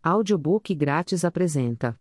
Audiobook grátis apresenta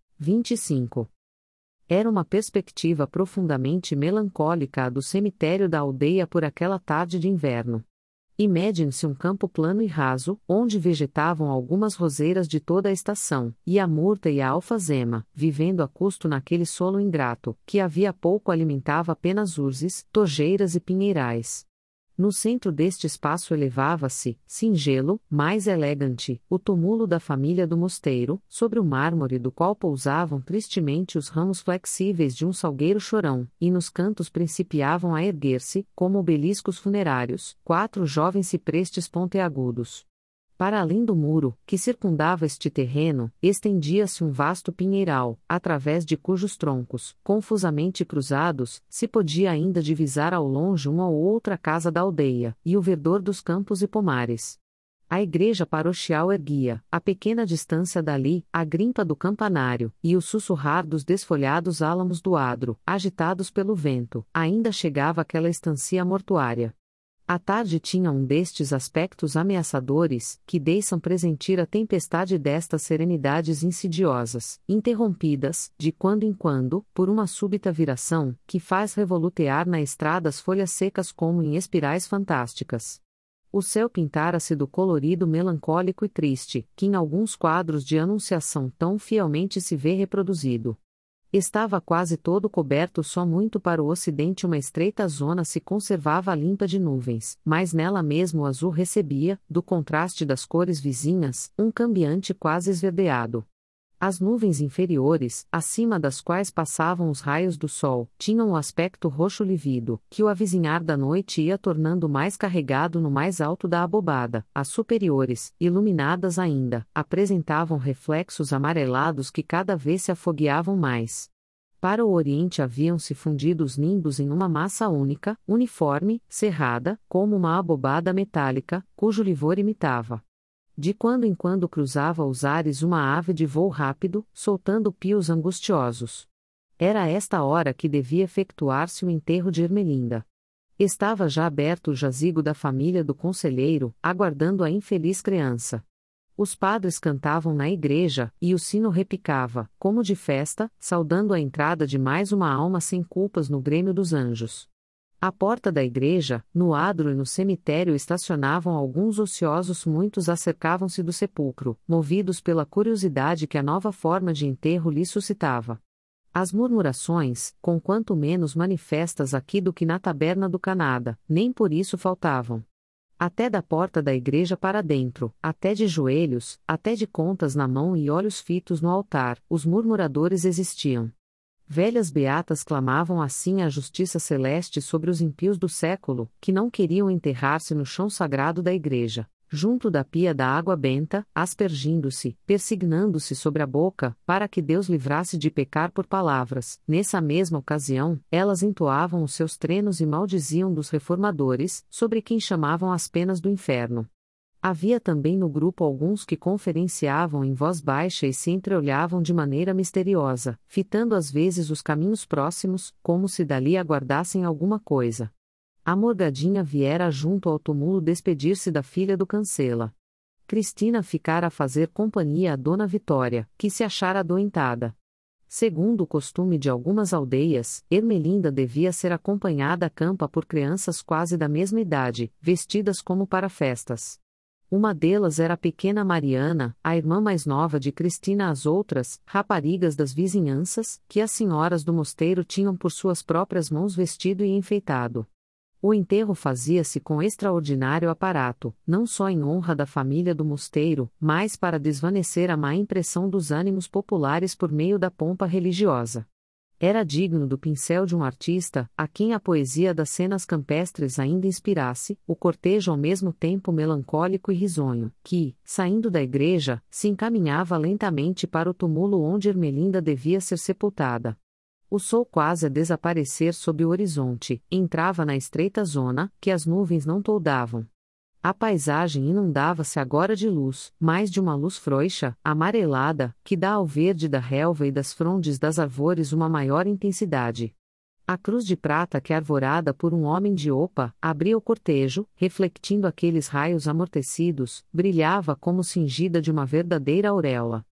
25. Era uma perspectiva profundamente melancólica a do cemitério da aldeia por aquela tarde de inverno. Imagine-se um campo plano e raso, onde vegetavam algumas roseiras de toda a estação, e a murta e a alfazema, vivendo a custo naquele solo ingrato, que havia pouco alimentava apenas urzes, tojeiras e pinheirais. No centro deste espaço elevava-se, singelo, mais elegante, o túmulo da família do mosteiro, sobre o mármore do qual pousavam tristemente os ramos flexíveis de um salgueiro chorão, e nos cantos principiavam a erguer-se, como obeliscos funerários, 4 jovens ciprestes pontiagudos. Para além do muro, que circundava este terreno, estendia-se um vasto pinheiral, através de cujos troncos, confusamente cruzados, se podia ainda divisar ao longe uma ou outra casa da aldeia, e o verdor dos campos e pomares. A igreja paroquial erguia, a pequena distância dali, a grimpa do campanário, e o sussurrar dos desfolhados álamos do adro, agitados pelo vento, ainda chegava àquela estancia mortuária. A tarde tinha um destes aspectos ameaçadores, que deixam pressentir a tempestade destas serenidades insidiosas, interrompidas, de quando em quando, por uma súbita viração, que faz revolutear na estrada as folhas secas como em espirais fantásticas. O céu pintara-se do colorido melancólico e triste, que em alguns quadros de anunciação tão fielmente se vê reproduzido. Estava quase todo coberto, só muito para o ocidente uma estreita zona se conservava limpa de nuvens, mas nela mesmo o azul recebia, do contraste das cores vizinhas, um cambiante quase esverdeado. As nuvens inferiores, acima das quais passavam os raios do sol, tinham o aspecto roxo lívido, que o avizinhar da noite ia tornando mais carregado no mais alto da abobada. As superiores, iluminadas ainda, apresentavam reflexos amarelados que cada vez se afogueavam mais. Para o oriente haviam-se fundido os nimbos em uma massa única, uniforme, cerrada, como uma abobada metálica, cujo livor imitava. De quando em quando cruzava os ares uma ave de voo rápido, soltando pios angustiosos. Era esta hora que devia efetuar-se o enterro de Ermelinda. Estava já aberto o jazigo da família do conselheiro, aguardando a infeliz criança. Os padres cantavam na igreja, e o sino repicava, como de festa, saudando a entrada de mais uma alma sem culpas no grêmio dos anjos. À porta da igreja, no adro e no cemitério estacionavam alguns ociosos, muitos acercavam-se do sepulcro, movidos pela curiosidade que a nova forma de enterro lhes suscitava. As murmurações, conquanto menos manifestas aqui do que na taberna do Canada, nem por isso faltavam. Até da porta da igreja para dentro, até de joelhos, até de contas na mão e olhos fitos no altar, os murmuradores existiam. Velhas beatas clamavam assim a justiça celeste sobre os impíos do século, que não queriam enterrar-se no chão sagrado da igreja, junto da pia da água benta, aspergindo-se, persignando-se sobre a boca, para que Deus livrasse de pecar por palavras. Nessa mesma ocasião, elas entoavam os seus trenos e maldiziam dos reformadores, sobre quem chamavam as penas do inferno. Havia também no grupo alguns que conferenciavam em voz baixa e se entreolhavam de maneira misteriosa, fitando às vezes os caminhos próximos, como se dali aguardassem alguma coisa. A morgadinha viera junto ao túmulo despedir-se da filha do cancela. Cristina ficara a fazer companhia a Dona Vitória, que se achara adoentada. Segundo o costume de algumas aldeias, Ermelinda devia ser acompanhada a campa por crianças quase da mesma idade, vestidas como para festas. Uma delas era a pequena Mariana, a irmã mais nova de Cristina. As outras, raparigas das vizinhanças, que as senhoras do mosteiro tinham por suas próprias mãos vestido e enfeitado. O enterro fazia-se com extraordinário aparato, não só em honra da família do mosteiro, mas para desvanecer a má impressão dos ânimos populares por meio da pompa religiosa. Era digno do pincel de um artista, a quem a poesia das cenas campestres ainda inspirasse, o cortejo ao mesmo tempo melancólico e risonho, que, saindo da igreja, se encaminhava lentamente para o túmulo onde Ermelinda devia ser sepultada. O sol quase a desaparecer sob o horizonte, entrava na estreita zona, que as nuvens não toldavam. A paisagem inundava-se agora de luz, mais de uma luz frouxa, amarelada, que dá ao verde da relva e das frondes das árvores uma maior intensidade. A cruz de prata que arvorada por um homem de opa, abria o cortejo, refletindo aqueles raios amortecidos, brilhava como cingida de uma verdadeira auréola.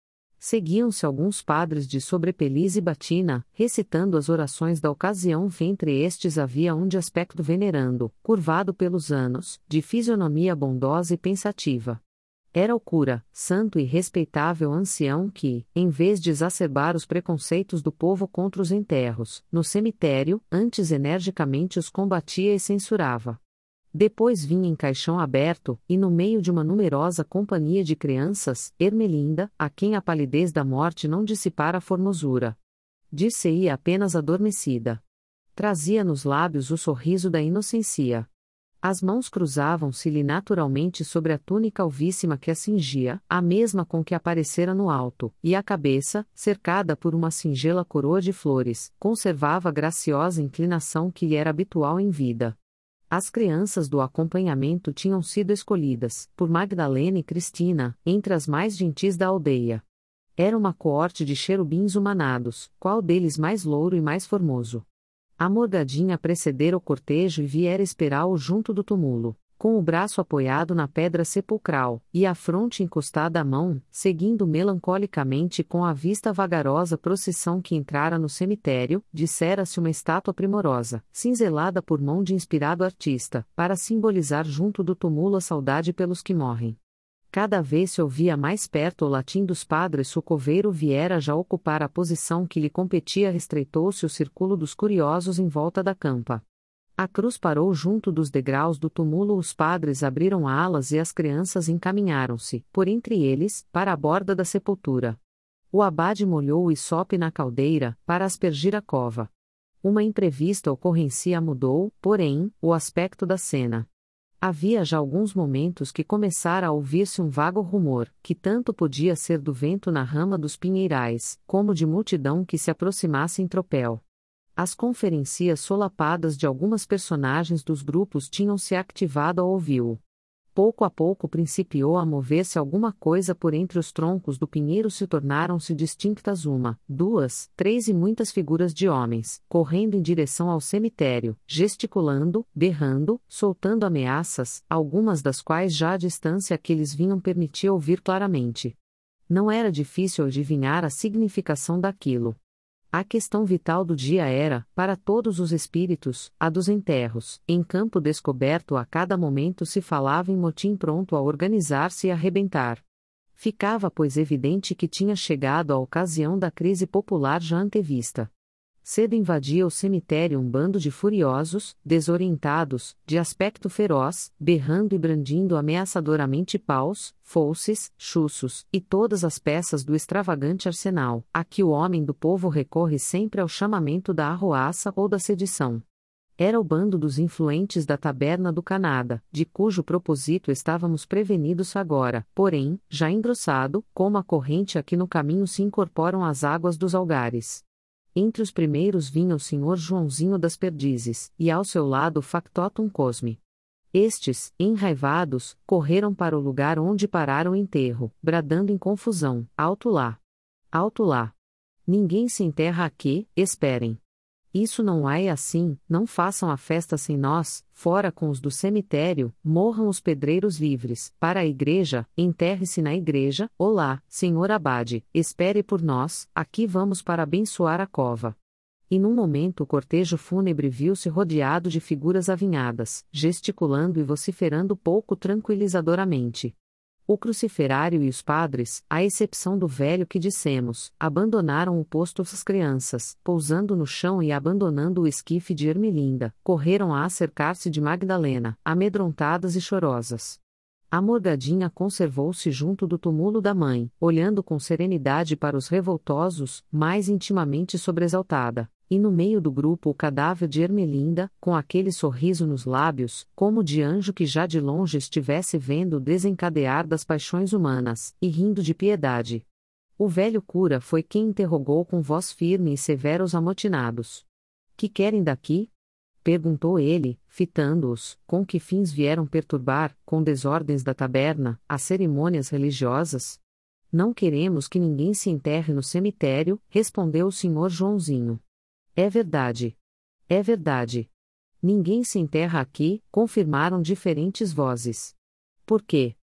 Seguiam-se alguns padres de sobrepeliz e batina, recitando as orações da ocasião. Entre estes havia um de aspecto venerando, curvado pelos anos, de fisionomia bondosa e pensativa. Era o cura, santo e respeitável ancião que, em vez de exacerbar os preconceitos do povo contra os enterros, no cemitério, antes energicamente os combatia e censurava. Depois vinha em caixão aberto, e no meio de uma numerosa companhia de crianças, Ermelinda, a quem a palidez da morte não dissipara a formosura. Dir-se-ia apenas adormecida. Trazia nos lábios o sorriso da inocência. As mãos cruzavam-se-lhe naturalmente sobre a túnica alvíssima que a cingia, a mesma com que aparecera no alto, e a cabeça, cercada por uma singela coroa de flores, conservava a graciosa inclinação que lhe era habitual em vida. As crianças do acompanhamento tinham sido escolhidas, por Magdalena e Cristina, entre as mais gentis da aldeia. Era uma coorte de cherubins humanados, qual deles mais louro e mais formoso. A morgadinha precedera o cortejo e viera esperá-o junto do túmulo, com o braço apoiado na pedra sepulcral, e a fronte encostada à mão, seguindo melancolicamente com a vista vagarosa procissão que entrara no cemitério, dissera-se uma estátua primorosa, cinzelada por mão de inspirado artista, para simbolizar junto do túmulo a saudade pelos que morrem. Cada vez se ouvia mais perto o latim dos padres. O coveiro viera já ocupar a posição que lhe competia. Restreitou-se o círculo dos curiosos em volta da campa. A cruz parou junto dos degraus do túmulo. Os padres abriram alas e as crianças encaminharam-se, por entre eles, para a borda da sepultura. O abade molhou o hisope na caldeira, para aspergir a cova. Uma imprevista ocorrência mudou, porém, o aspecto da cena. Havia já alguns momentos que começara a ouvir-se um vago rumor, que tanto podia ser do vento na rama dos pinheirais, como de multidão que se aproximasse em tropel. As conferências solapadas de algumas personagens dos grupos tinham se activado ao ouvi-lo. Pouco a pouco principiou a mover-se alguma coisa por entre os troncos do pinheiro. Se tornaram-se distintas uma, duas, três e muitas figuras de homens, correndo em direção ao cemitério, gesticulando, berrando, soltando ameaças, algumas das quais já a distância que eles vinham permitia ouvir claramente. Não era difícil adivinhar a significação daquilo. A questão vital do dia era, para todos os espíritos, a dos enterros. Em campo descoberto a cada momento se falava em motim pronto a organizar-se e arrebentar. Ficava, pois, evidente que tinha chegado a ocasião da crise popular já antevista. Cedo invadia o cemitério um bando de furiosos, desorientados, de aspecto feroz, berrando e brandindo ameaçadoramente paus, foices, chuços, e todas as peças do extravagante arsenal, a que o homem do povo recorre sempre ao chamamento da arruaça ou da sedição. Era o bando dos influentes da taberna do Canada, de cujo propósito estávamos prevenidos agora, porém, já engrossado, como a corrente a que no caminho se incorporam as águas dos algares. Entre os primeiros vinha o senhor Joãozinho das Perdizes, e ao seu lado o factotum Cosme. Estes, enraivados, correram para o lugar onde parara o enterro, bradando em confusão: alto lá! Alto lá! Ninguém se enterra aqui, esperem! Isso não é assim, não façam a festa sem nós, fora com os do cemitério, morram os pedreiros livres, para a igreja, enterre-se na igreja, olá, senhor abade, espere por nós, aqui vamos para abençoar a cova. E num momento o cortejo fúnebre viu-se rodeado de figuras avinhadas, gesticulando e vociferando pouco tranquilizadoramente. O cruciferário e os padres, à exceção do velho que dissemos, abandonaram o posto. As crianças, pousando no chão e abandonando o esquife de Ermelinda, correram a acercar-se de Magdalena, amedrontadas e chorosas. A morgadinha conservou-se junto do túmulo da mãe, olhando com serenidade para os revoltosos, mais intimamente sobressaltada. E no meio do grupo o cadáver de Ermelinda, com aquele sorriso nos lábios, como de anjo que já de longe estivesse vendo o desencadear das paixões humanas, e rindo de piedade. O velho cura foi quem interrogou com voz firme e severa os amotinados. Que querem daqui? Perguntou ele, fitando-os: com que fins vieram perturbar, com desordens da taberna, as cerimônias religiosas? Não queremos que ninguém se enterre no cemitério, respondeu o senhor Joãozinho. É verdade. É verdade. Ninguém se enterra aqui, confirmaram diferentes vozes. Por quê?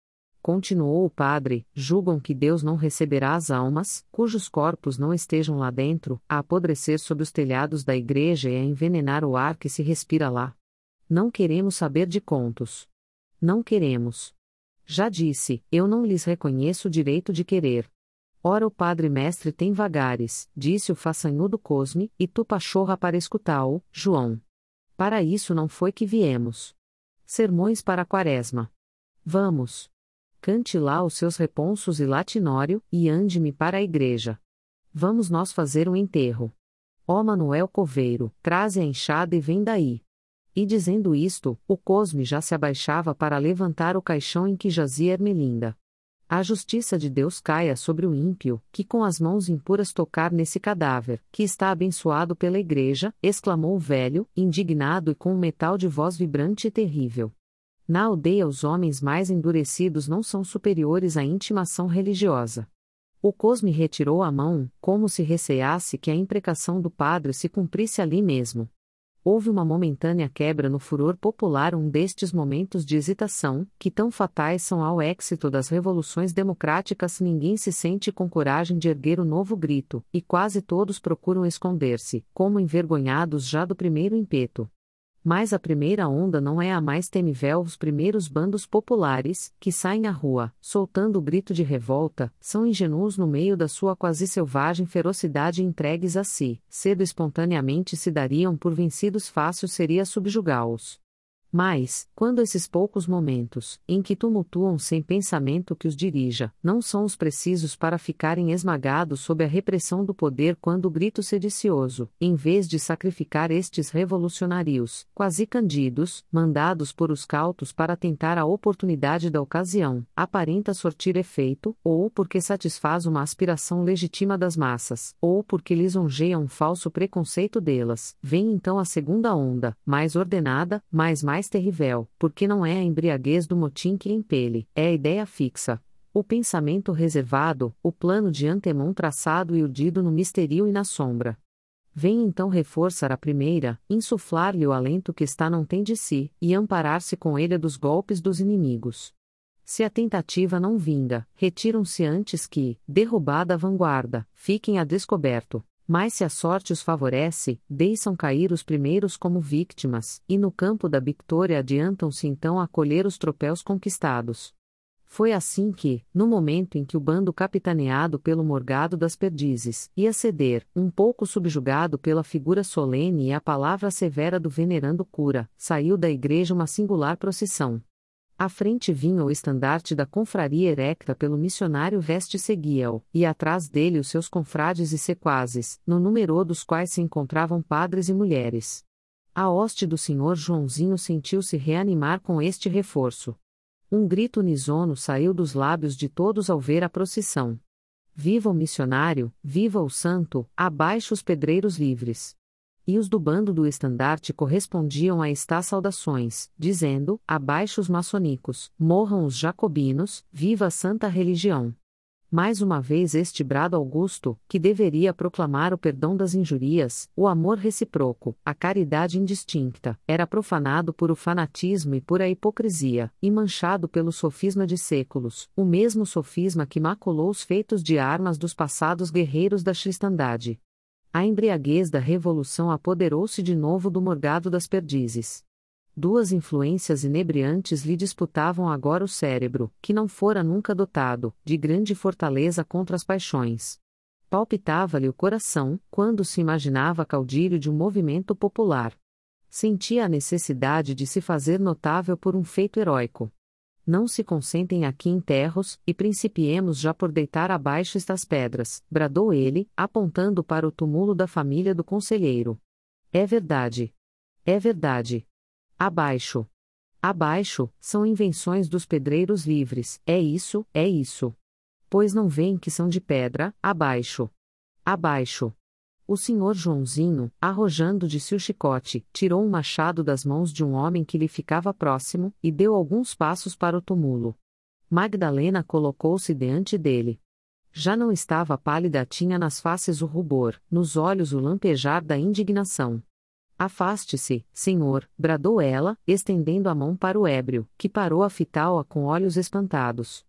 continuou o padre, julgam que Deus não receberá as almas, cujos corpos não estejam lá dentro, a apodrecer sob os telhados da igreja e a envenenar o ar que se respira lá. Não queremos saber de contos. Não queremos. Já disse, eu não lhes reconheço o direito de querer. Ora o padre mestre tem vagares, disse o façanhudo Cosme, e tu pachorra para escutá-o, João. Para isso não foi que viemos. Sermões para a Quaresma. Vamos. Cante lá os seus reponsos e latinório, e ande-me para a igreja. Vamos nós fazer um enterro. Ó Manuel Coveiro, traze a enxada e vem daí. E dizendo isto, o Cosme já se abaixava para levantar o caixão em que jazia Ermelinda. A justiça de Deus caia sobre o ímpio, que com as mãos impuras tocar nesse cadáver, que está abençoado pela igreja, exclamou o velho, indignado e com um metal de voz vibrante e terrível. Na aldeia os homens mais endurecidos não são superiores à intimação religiosa. O Cosme retirou a mão, como se receasse que a imprecação do padre se cumprisse ali mesmo. Houve uma momentânea quebra no furor popular, um destes momentos de hesitação, que tão fatais são ao êxito das revoluções democráticas. Ninguém se sente com coragem de erguer o novo grito, e quase todos procuram esconder-se, como envergonhados já do primeiro ímpeto. Mas a primeira onda não é a mais temível. Os primeiros bandos populares, que saem à rua, soltando o grito de revolta, são ingênuos no meio da sua quase selvagem ferocidade e entregues a si, cedo espontaneamente se dariam por vencidos, fácil seria subjugá-los. Mas, quando esses poucos momentos, em que tumultuam sem pensamento que os dirija, não são os precisos para ficarem esmagados sob a repressão do poder, quando o grito sedicioso, em vez de sacrificar estes revolucionários, quase candidos, mandados por os cautos para tentar a oportunidade da ocasião, aparenta sortir efeito, ou porque satisfaz uma aspiração legítima das massas, ou porque lisonjeia um falso preconceito delas, vem então a segunda onda, mais ordenada, mais terrível, porque não é a embriaguez do motim que impele, é a ideia fixa, o pensamento reservado, o plano de antemão traçado e urdido no mistério e na sombra. Vem então reforçar a primeira, insuflar-lhe o alento que está não tem de si, e amparar-se com ele dos golpes dos inimigos. Se a tentativa não vinga, retiram-se antes que, derrubada a vanguarda, fiquem a descoberto. Mas se a sorte os favorece, deixam cair os primeiros como vítimas, e no campo da victória adiantam-se então a colher os troféus conquistados. Foi assim que, no momento em que o bando capitaneado pelo Morgado das Perdizes ia ceder, um pouco subjugado pela figura solene e a palavra severa do venerando cura, saiu da igreja uma singular procissão. À frente vinha o estandarte da confraria erecta pelo missionário Veste seguia-o, e atrás dele os seus confrades e sequazes, no número dos quais se encontravam padres e mulheres. A hoste do senhor Joãozinho sentiu-se reanimar com este reforço. Um grito uníssono saiu dos lábios de todos ao ver a procissão. Viva o missionário, viva o santo, abaixo os pedreiros livres. E os do bando do estandarte correspondiam a estas saudações, dizendo, abaixo os maçonicos, morram os jacobinos, viva a santa religião. Mais uma vez este brado augusto, que deveria proclamar o perdão das injúrias, o amor recíproco, a caridade indistinta, era profanado por o fanatismo e por a hipocrisia, e manchado pelo sofisma de séculos, o mesmo sofisma que maculou os feitos de armas dos passados guerreiros da cristandade. A embriaguez da revolução apoderou-se de novo do Morgado das Perdizes. Duas influências inebriantes lhe disputavam agora o cérebro, que não fora nunca dotado, de grande fortaleza contra as paixões. Palpitava-lhe o coração, quando se imaginava caudilho de um movimento popular. Sentia a necessidade de se fazer notável por um feito heróico. Não se consentem aqui enterros, e principiemos já por deitar abaixo estas pedras, bradou ele, apontando para o túmulo da família do conselheiro. É verdade. É verdade. Abaixo. Abaixo, são invenções dos pedreiros livres, é isso, é isso. Pois não veem que são de pedra, abaixo. Abaixo. O senhor Joãozinho, arrojando de si o chicote, tirou um machado das mãos de um homem que lhe ficava próximo, e deu alguns passos para o túmulo. Magdalena colocou-se diante dele. Já não estava pálida, tinha nas faces o rubor, nos olhos o lampejar da indignação. Afaste-se, senhor, bradou ela, estendendo a mão para o ébrio, que parou a fitá-la com olhos espantados.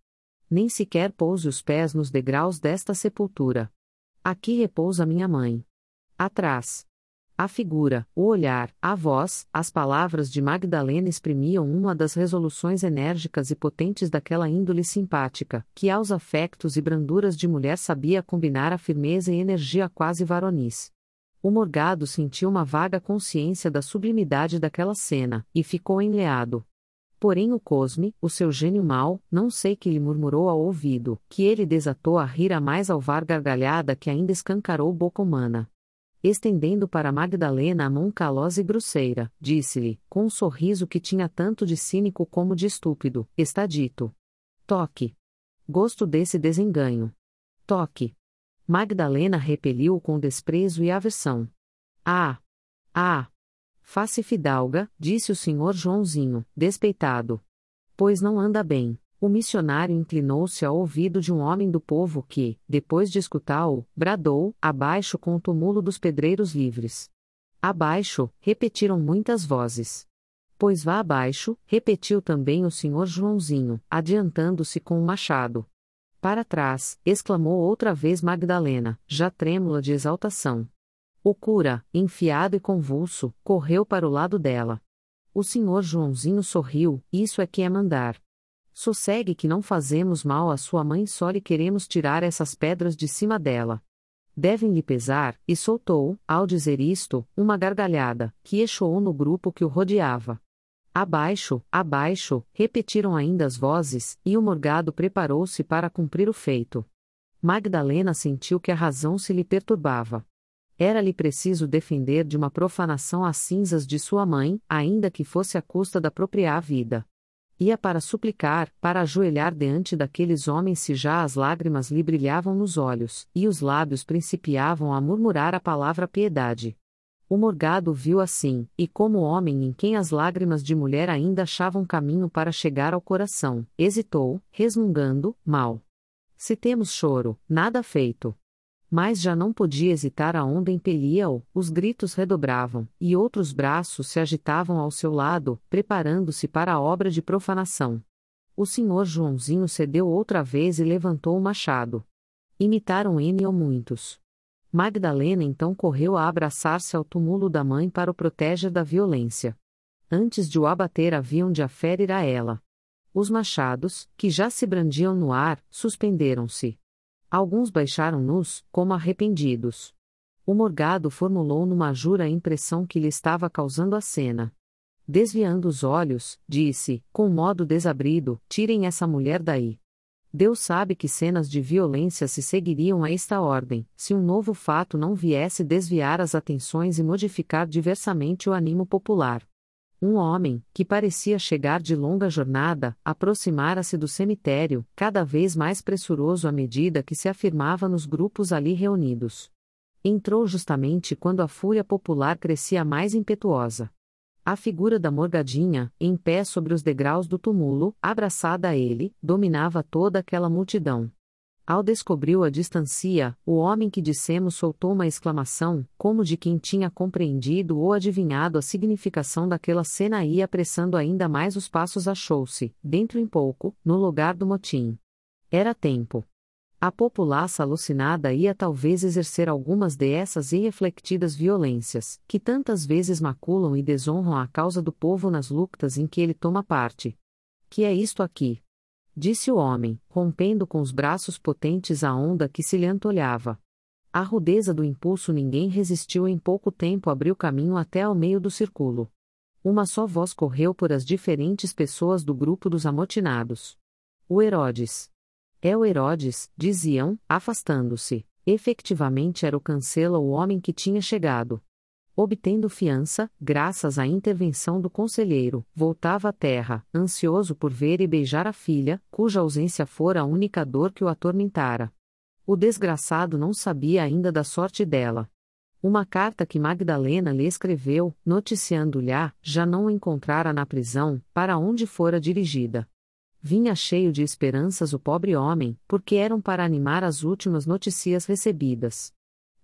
Nem sequer pouse os pés nos degraus desta sepultura. Aqui repousa minha mãe. Atrás. A figura, o olhar, a voz, as palavras de Magdalena exprimiam uma das resoluções enérgicas e potentes daquela índole simpática, que aos afectos e branduras de mulher sabia combinar a firmeza e energia quase varonis. O morgado sentiu uma vaga consciência da sublimidade daquela cena, e ficou enleado. Porém o Cosme, o seu gênio mau, não sei que lhe murmurou ao ouvido, que ele desatou a rir a mais alvar gargalhada que ainda escancarou boca humana. Estendendo para Magdalena a mão calosa e grosseira, disse-lhe, com um sorriso que tinha tanto de cínico como de estúpido, está dito. Toque. Gosto desse desenganho. Toque. Magdalena repeliu-o com desprezo e aversão. Ah! Ah! Face fidalga, disse o senhor Joãozinho, despeitado. Pois não anda bem. O missionário inclinou-se ao ouvido de um homem do povo que, depois de escutá-o, bradou, abaixo com o tumulto dos pedreiros livres. Abaixo, repetiram muitas vozes. Pois vá abaixo, repetiu também o senhor Joãozinho, adiantando-se com o machado. Para trás, exclamou outra vez Magdalena, já trêmula de exaltação. O cura, enfiado e convulso, correu para o lado dela. O senhor Joãozinho sorriu, isso é que é mandar. Sossegue que não fazemos mal à sua mãe, só lhe queremos tirar essas pedras de cima dela. Devem-lhe pesar, e soltou, ao dizer isto, uma gargalhada, que ecoou no grupo que o rodeava. Abaixo, abaixo, repetiram ainda as vozes, e o morgado preparou-se para cumprir o feito. Magdalena sentiu que a razão se lhe perturbava. Era-lhe preciso defender de uma profanação as cinzas de sua mãe, ainda que fosse à custa da própria vida. Ia para suplicar, para ajoelhar diante daqueles homens se já as lágrimas lhe brilhavam nos olhos, e os lábios principiavam a murmurar a palavra piedade. O morgado viu assim, e como homem em quem as lágrimas de mulher ainda achavam caminho para chegar ao coração, hesitou, resmungando, mal. Se temos choro, nada feito. Mas já não podia hesitar, a onda impelia-o, os gritos redobravam, e outros braços se agitavam ao seu lado, preparando-se para a obra de profanação. O senhor Joãozinho cedeu outra vez e levantou o machado. Imitaram ele ou muitos. Magdalena então correu a abraçar-se ao túmulo da mãe para o proteger da violência. Antes de o abater haviam de a ferir a ela. Os machados, que já se brandiam no ar, suspenderam-se. Alguns baixaram-nos, como arrependidos. O morgado formulou numa jura a impressão que lhe estava causando a cena. Desviando os olhos, disse, com modo desabrido, tirem essa mulher daí. Deus sabe que cenas de violência se seguiriam a esta ordem, se um novo fato não viesse desviar as atenções e modificar diversamente o ânimo popular. Um homem, que parecia chegar de longa jornada, aproximara-se do cemitério, cada vez mais pressuroso à medida que se afirmava nos grupos ali reunidos. Entrou justamente quando a fúria popular crescia mais impetuosa. A figura da morgadinha, em pé sobre os degraus do túmulo, abraçada a ele, dominava toda aquela multidão. Ao descobriu a distância, o homem que dissemos soltou uma exclamação, como de quem tinha compreendido ou adivinhado a significação daquela cena, e apressando ainda mais os passos achou-se, dentro em pouco, no lugar do motim. Era tempo. A populaça alucinada ia talvez exercer algumas dessas irrefletidas violências, que tantas vezes maculam e desonram a causa do povo nas lutas em que ele toma parte. Que é isto aqui? Disse o homem, rompendo com os braços potentes a onda que se lhe antolhava. À rudeza do impulso ninguém resistiu, em pouco tempo abriu caminho até ao meio do círculo. Uma só voz correu por as diferentes pessoas do grupo dos amotinados. O Herodes. É o Herodes, diziam, afastando-se. Efectivamente era o Cancela, o homem que tinha chegado. Obtendo fiança, graças à intervenção do conselheiro, voltava à terra, ansioso por ver e beijar a filha, cuja ausência fora a única dor que o atormentara. O desgraçado não sabia ainda da sorte dela. Uma carta que Magdalena lhe escreveu, noticiando-lhe já não o encontrara na prisão, para onde fora dirigida. Vinha cheio de esperanças o pobre homem, porque eram para animar as últimas notícias recebidas.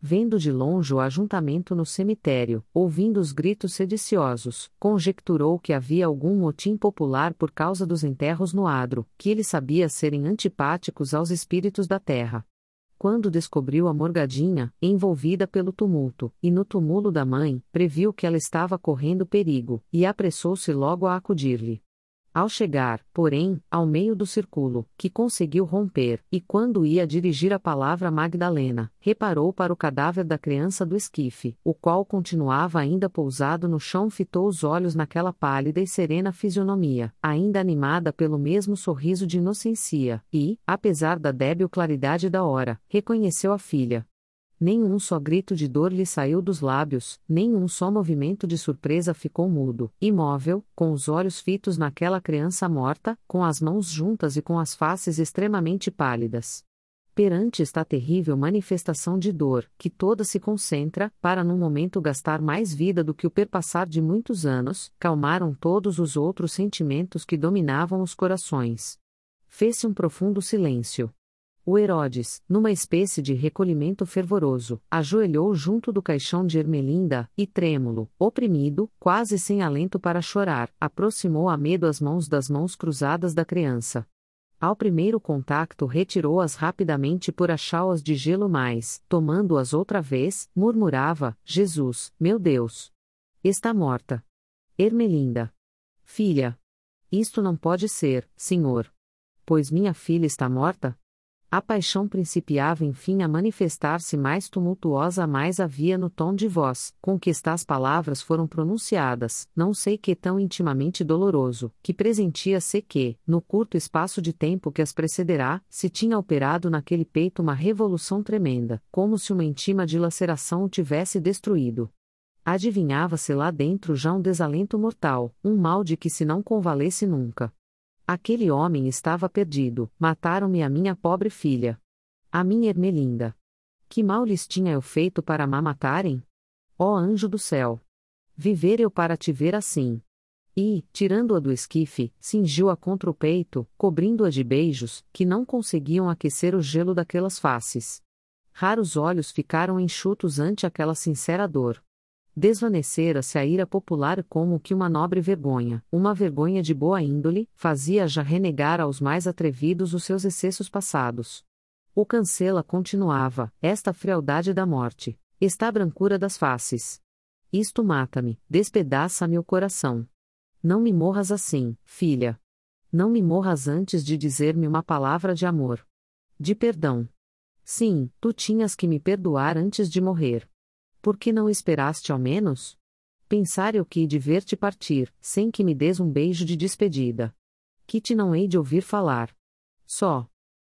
Vendo de longe o ajuntamento no cemitério, ouvindo os gritos sediciosos, conjecturou que havia algum motim popular por causa dos enterros no adro, que ele sabia serem antipáticos aos espíritos da terra. Quando descobriu a morgadinha, envolvida pelo tumulto, e no túmulo da mãe, previu que ela estava correndo perigo, e apressou-se logo a acudir-lhe. Ao chegar, porém, ao meio do círculo, que conseguiu romper, e quando ia dirigir a palavra a Magdalena, reparou para o cadáver da criança do esquife, o qual continuava ainda pousado no chão, fitou os olhos naquela pálida e serena fisionomia, ainda animada pelo mesmo sorriso de inocência, e, apesar da débil claridade da hora, reconheceu a filha. Nenhum só grito de dor lhe saiu dos lábios, nenhum só movimento de surpresa ficou mudo, imóvel, com os olhos fitos naquela criança morta, com as mãos juntas e com as faces extremamente pálidas. Perante esta terrível manifestação de dor, que toda se concentra, para num momento gastar mais vida do que o perpassar de muitos anos, calmaram todos os outros sentimentos que dominavam os corações. Fez-se um profundo silêncio. O Herodes, numa espécie de recolhimento fervoroso, ajoelhou junto do caixão de Ermelinda, e trêmulo, oprimido, quase sem alento para chorar, aproximou a medo as mãos das mãos cruzadas da criança. Ao primeiro contacto retirou-as rapidamente por achá-las de gelo, mas, tomando-as outra vez, murmurava: Jesus, meu Deus! Está morta. Ermelinda. Filha. Isto não pode ser, Senhor. Pois minha filha está morta? A paixão principiava enfim a manifestar-se mais tumultuosa, mais havia no tom de voz, com que estas palavras foram pronunciadas, não sei que tão intimamente doloroso, que presentia-se que, no curto espaço de tempo que as precederá, se tinha operado naquele peito uma revolução tremenda, como se uma íntima dilaceração o tivesse destruído. Adivinhava-se lá dentro já um desalento mortal, um mal de que se não convalesce nunca. Aquele homem estava perdido, mataram-me a minha pobre filha. A minha Ermelinda. Que mal lhes tinha eu feito para ma matarem? Ó anjo do céu! Viver eu para te ver assim. E, tirando-a do esquife, cingiu-a contra o peito, cobrindo-a de beijos, que não conseguiam aquecer o gelo daquelas faces. Raros olhos ficaram enxutos ante aquela sincera dor. Desvanecera-se a ira popular como que uma nobre vergonha, uma vergonha de boa índole, fazia já renegar aos mais atrevidos os seus excessos passados. O cancela continuava, esta frialdade da morte, esta brancura das faces. Isto mata-me, despedaça-me o coração. Não me morras assim, filha. Não me morras antes de dizer-me uma palavra de amor. De perdão. Sim, tu tinhas que me perdoar antes de morrer. Por que não esperaste ao menos? Pensar eu que hei de ver-te partir, sem que me des um beijo de despedida. Que te não hei de ouvir falar. Só.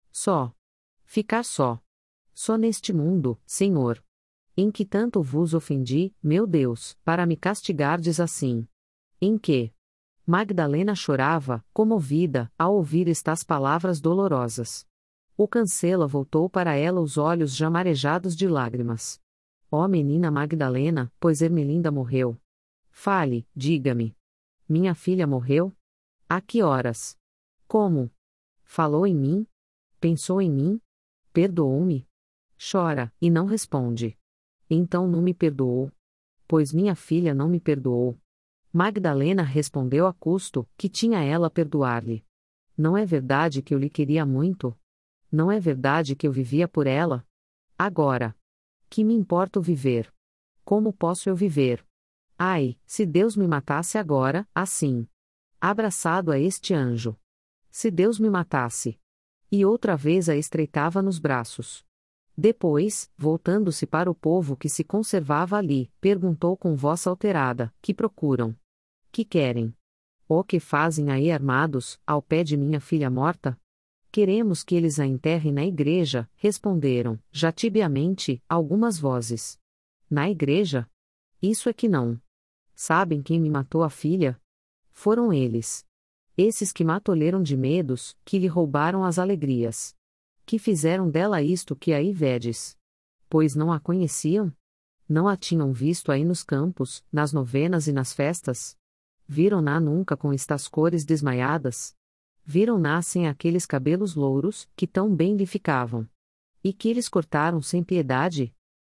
Ficar só. Só neste mundo, Senhor. Em que tanto vos ofendi, meu Deus, para me castigardes assim. Em que? Magdalena chorava, comovida, ao ouvir estas palavras dolorosas. O cancela voltou para ela os olhos já marejados de lágrimas. Ó menina Magdalena, pois Ermelinda morreu. Fale, diga-me. Minha filha morreu? A que horas? Como? Falou em mim? Pensou em mim? Perdoou-me? Chora, e não responde. Então não me perdoou. Pois minha filha não me perdoou. Magdalena respondeu a custo, que tinha ela perdoar-lhe. Não é verdade que eu lhe queria muito? Não é verdade que eu vivia por ela? Agora. Que me importa o viver? Como posso eu viver? Ai, se Deus me matasse agora, assim. Abraçado a este anjo. Se Deus me matasse. E outra vez a estreitava nos braços. Depois, voltando-se para o povo que se conservava ali, perguntou com voz alterada: que procuram? Que querem? O que fazem aí armados, ao pé de minha filha morta? Queremos que eles a enterrem na igreja, responderam, já tibiamente, algumas vozes. Na igreja? Isso é que não. Sabem quem me matou a filha? Foram eles. Esses que matolheram de medos, que lhe roubaram as alegrias. Que fizeram dela isto que aí vedes. Pois não a conheciam? Não a tinham visto aí nos campos, nas novenas e nas festas? Viram-na nunca com estas cores desmaiadas? Viram-na sem aqueles cabelos louros, que tão bem lhe ficavam? E que eles cortaram sem piedade?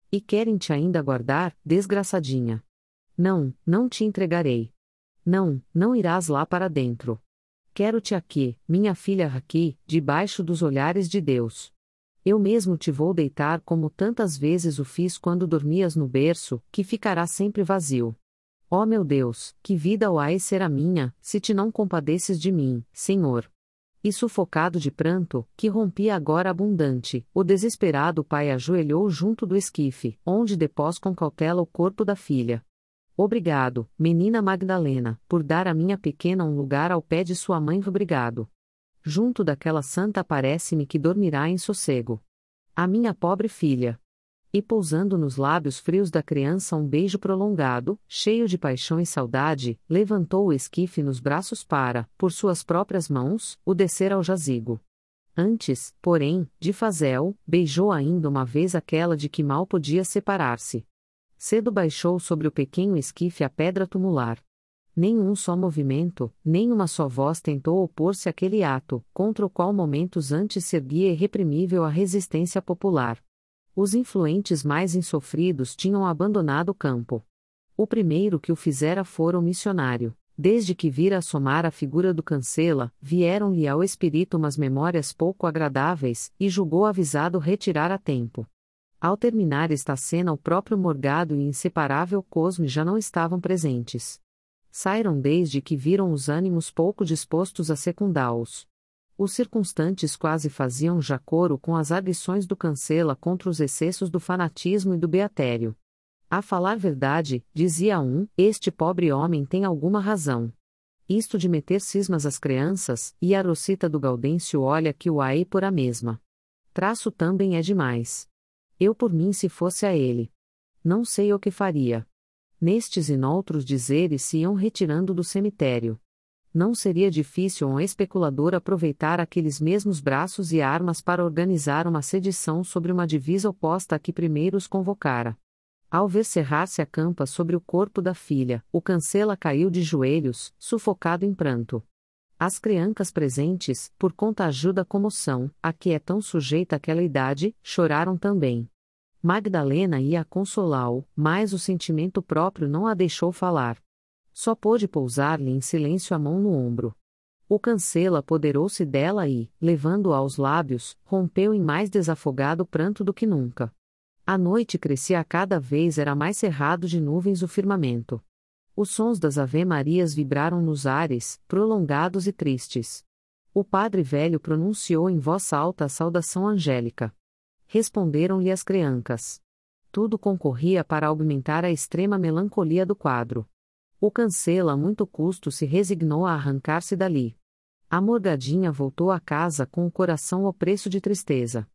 E querem-te ainda guardar, desgraçadinha. Não, não te entregarei. Não, não irás lá para dentro. Quero-te aqui, minha filha aqui, debaixo dos olhares de Deus. Eu mesmo te vou deitar como tantas vezes o fiz quando dormias no berço, que ficará sempre vazio. Ó meu Deus, que vida há ser a minha, se te não compadeces de mim, Senhor. E sufocado de pranto, que rompia agora abundante, o desesperado pai ajoelhou junto do esquife, onde depôs com cautela o corpo da filha. Obrigado, menina Magdalena, por dar à minha pequena um lugar ao pé de sua mãe. Obrigado. Junto daquela santa parece-me que dormirá em sossego. A minha pobre filha. E pousando nos lábios frios da criança um beijo prolongado, cheio de paixão e saudade, levantou o esquife nos braços para, por suas próprias mãos, o descer ao jazigo. Antes, porém, de fazê-o, beijou ainda uma vez aquela de que mal podia separar-se. Cedo baixou sobre o pequeno esquife a pedra tumular. Nem um só movimento, nem uma só voz tentou opor-se àquele ato, contra o qual momentos antes se erguia irreprimível a resistência popular. Os influentes mais insofridos tinham abandonado o campo. O primeiro que o fizera fora o missionário. Desde que vira assomar a figura do Cancela, vieram-lhe ao espírito umas memórias pouco agradáveis, e julgou avisado retirar a tempo. Ao terminar esta cena, o próprio Morgado e inseparável Cosme já não estavam presentes. Saíram desde que viram os ânimos pouco dispostos a secundá-los. Os circunstantes quase faziam já coro com as arguições do Cancela contra os excessos do fanatismo e do beatério. A falar verdade, dizia um, este pobre homem tem alguma razão. Isto de meter cismas às crianças, e a Rosita do Gaudêncio olha que o aí por a mesma. Traço também é demais. Eu por mim se fosse a ele. Não sei o que faria. Nestes e noutros dizeres se iam retirando do cemitério. Não seria difícil um especulador aproveitar aqueles mesmos braços e armas para organizar uma sedição sobre uma divisa oposta à que primeiro os convocara. Ao ver cerrar-se a campa sobre o corpo da filha, o Cancela caiu de joelhos, sufocado em pranto. As criancas presentes, por contágio da comoção, a que é tão sujeita aquela idade, choraram também. Magdalena ia consolá-o, mas o sentimento próprio não a deixou falar. Só pôde pousar-lhe em silêncio a mão no ombro. O Cancela apoderou-se dela e, levando-a aos lábios, rompeu em mais desafogado pranto do que nunca. A noite crescia a cada vez, era mais cerrado de nuvens o firmamento. Os sons das Ave-Marias vibraram nos ares, prolongados e tristes. O padre velho pronunciou em voz alta a saudação angélica. Responderam-lhe as criancas. Tudo concorria para aumentar a extrema melancolia do quadro. O Cancela a muito custo se resignou a arrancar-se dali. A Morgadinha voltou a casa com o coração opresso de tristeza.